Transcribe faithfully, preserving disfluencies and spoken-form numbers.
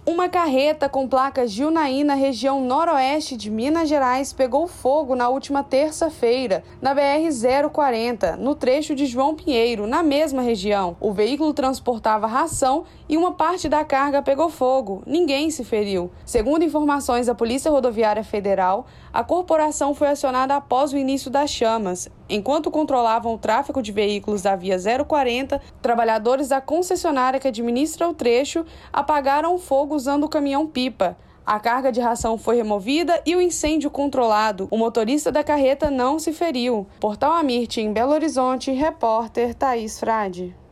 Uma carreta com placas de Unai na região noroeste de Minas Gerais pegou fogo na última terça-feira, na B R zero quarenta, no trecho de João Pinheiro, na mesma região. O veículo transportava ração e uma parte da carga pegou fogo. Ninguém se feriu. Segundo informações da Polícia Rodoviária Federal, a corporação foi acionada após o início das chamas. Enquanto controlavam o tráfego de veículos da via zero quarenta, trabalhadores da concessionária que administra o trecho apagaram o fogo usando o caminhão-pipa. A carga de ração foi removida e o incêndio controlado. O motorista da carreta não se feriu. Portal Amirte, em Belo Horizonte, repórter Thaís Frade.